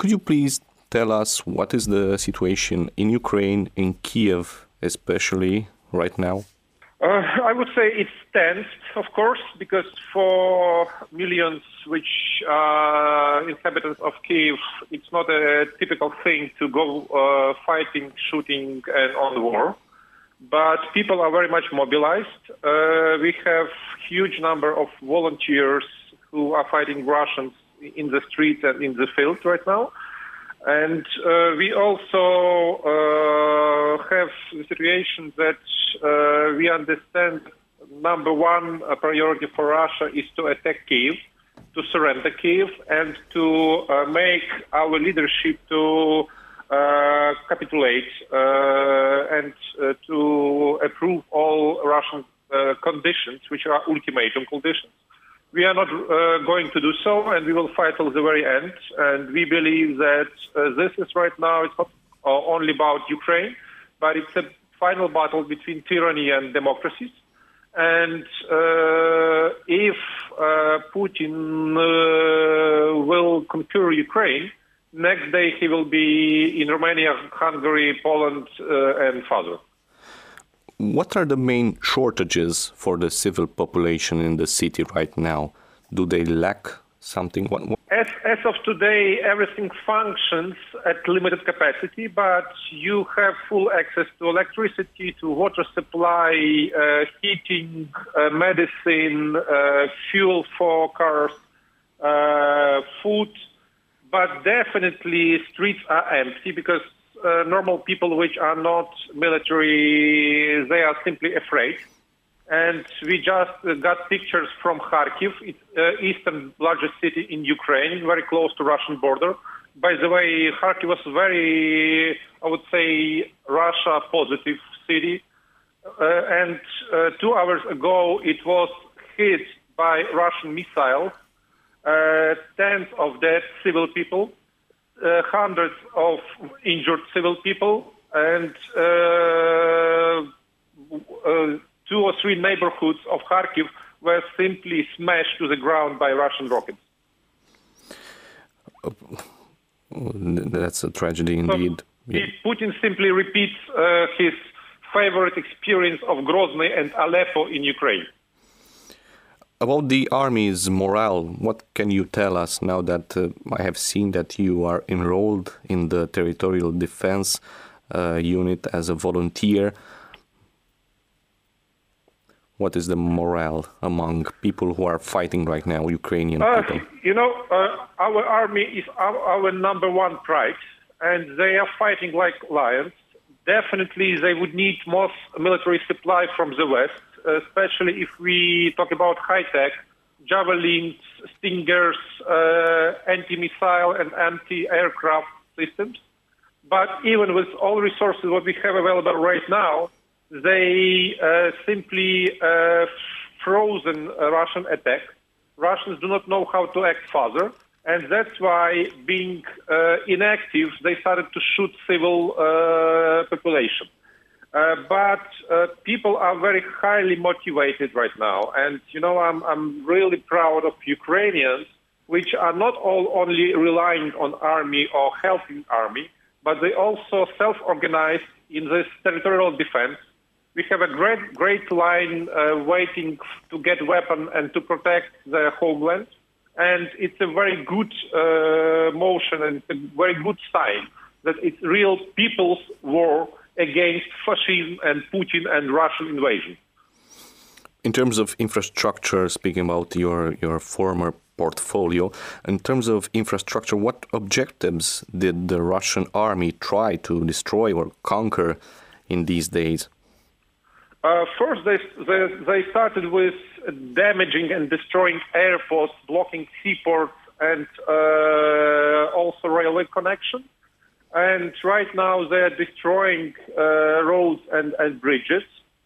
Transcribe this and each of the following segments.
Could you please tell us what is the situation in Ukraine, in Kiev especially, right now? I would say it's tense, of course, because for millions which are inhabitants of Kiev, it's not a typical thing to go fighting, shooting, and on war. But people are very much mobilized. We have huge number of volunteers who are fighting Russians in the streets and in the field right now. And we also have the situation that we understand number one priority for Russia is to attack Kiev, to surrender Kiev, and to make our leadership to capitulate and to approve all Russian conditions, which are ultimatum conditions. We are not going to do so, and we will fight till the very end. And we believe that this is right now, it's not only about Ukraine, but it's a final battle between tyranny and democracies. And if Putin will conquer Ukraine, next day he will be in Romania, Hungary, Poland, and further. What are the main shortages for the civil population in the city right now? Do they lack something? As of today, everything functions at limited capacity, but you have full access to electricity, to water supply, heating, medicine, fuel for cars, food. But definitely streets are empty because normal people which are not military, they are simply afraid. And we just got pictures from Kharkiv, it's eastern largest city in Ukraine, very close to Russian border. By the way, Kharkiv was very, I would say, Russia positive city. And 2 hours ago, it was hit by Russian missile, tens of dead civil people, hundreds of injured civil people, and 2 or 3 neighborhoods of Kharkiv were simply smashed to the ground by Russian rockets. That's a tragedy indeed. So Putin simply repeats his favorite experience of Grozny and Aleppo in Ukraine. About the army's morale, what can you tell us now that I have seen that you are enrolled in the territorial defense unit as a volunteer? What is the morale among people who are fighting right now, Ukrainian people? Our army is our number one pride, and they are fighting like lions. Definitely, they would need more military supply from the West, especially if we talk about high-tech, javelins, stingers, anti-missile and anti-aircraft systems. But even with all resources what we have available right now, they simply frozen a Russian attack. Russians do not know how to act further, and that's why, being inactive, they started to shoot civil population. But people are very highly motivated right now, and I'm really proud of Ukrainians, which are not all only relying on army or helping army, but they also self-organized in this territorial defense. We have a great line waiting to get weapons and to protect their homeland. And it's a very good motion and a very good sign that it's real people's war against fascism and Putin and Russian invasion. In terms of infrastructure, speaking about your former portfolio, in terms of infrastructure, what objectives did the Russian army try to destroy or conquer in these days? First, they started with damaging and destroying airports, blocking seaports, and also railway connection. And right now they are destroying roads and bridges,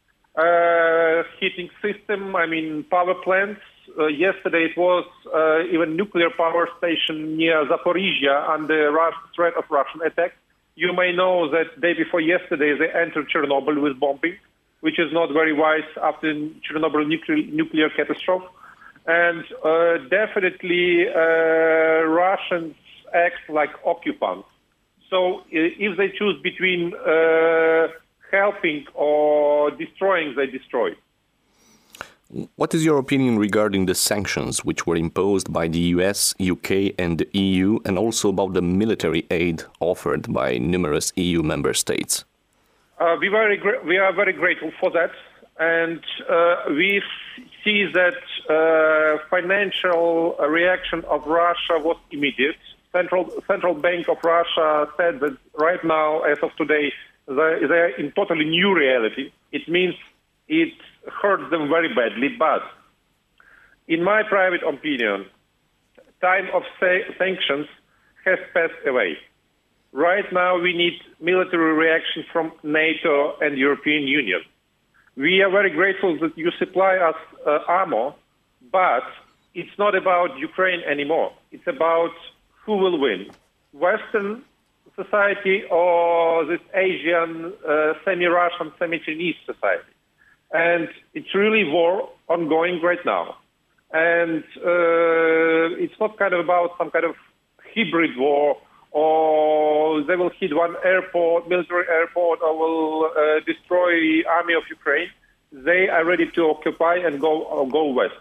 heating system, power plants. Yesterday it was even nuclear power station near Zaporizhia under threat of Russian attack. You may know that day before yesterday they entered Chernobyl with bombing, which is not very wise after Chernobyl nuclear catastrophe. And definitely Russians act like occupants. So if they choose between helping or destroying, they destroy. What is your opinion regarding the sanctions which were imposed by the US, UK and the EU, and also about the military aid offered by numerous EU member states? We are very grateful for that, and we see that financial reaction of Russia was immediate. Central Bank of Russia said that right now, as of today, they are in totally new reality. It means it hurts them very badly, but in my private opinion, time of sanctions has passed away. Right now, we need military reaction from NATO and European Union. We are very grateful that you supply us armor, but it's not about Ukraine anymore. It's about who will win, Western society or this Asian, semi-Russian, semi-Chinese society. And it's really war ongoing right now. And it's not kind of about some kind of hybrid war, or they will hit one airport, military airport, or will destroy army of Ukraine. They are ready to occupy and go west.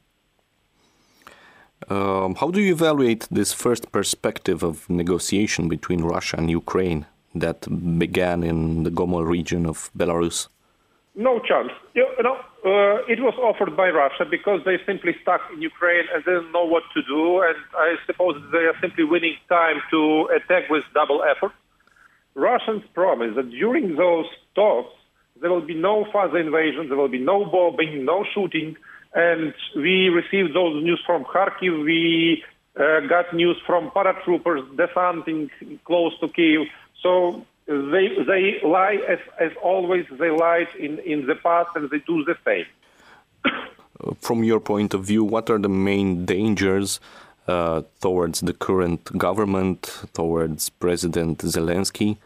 How do you evaluate this first perspective of negotiation between Russia and Ukraine that began in the Gomel region of Belarus? No chance. It was offered by Russia because they simply stuck in Ukraine and didn't know what to do, and I suppose they are simply winning time to attack with double effort. Russians promised that during those talks there will be no further invasion, there will be no bombing, no shooting, and we received those news from Kharkiv. We got news from paratroopers descending close to Kyiv. So they lie as always. They lied in the past, and they do the same. From your point of view, what are the main dangers towards the current government, towards President Zelensky?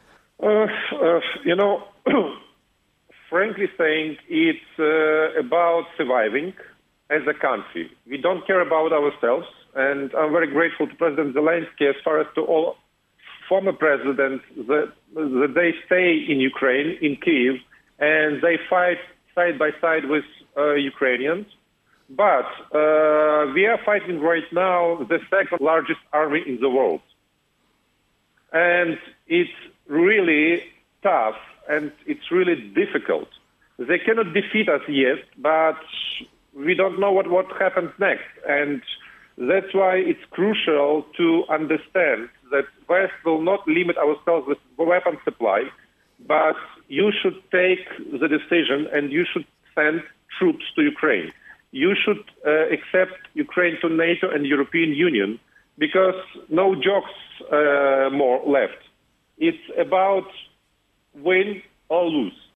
Frankly saying, it's about surviving as a country. We don't care about ourselves, and I'm very grateful to President Zelensky as far as to all former presidents that they stay in Ukraine, in Kyiv, and they fight side by side with Ukrainians. But we are fighting right now the second largest army in the world. And it's really tough and it's really difficult. They cannot defeat us yet, but we don't know what happens next. And that's why it's crucial to understand that West will not limit ourselves with weapon supply, but you should take the decision and you should send troops to Ukraine. You should accept Ukraine to NATO and European Union, because no jokes more left. It's about win or lose.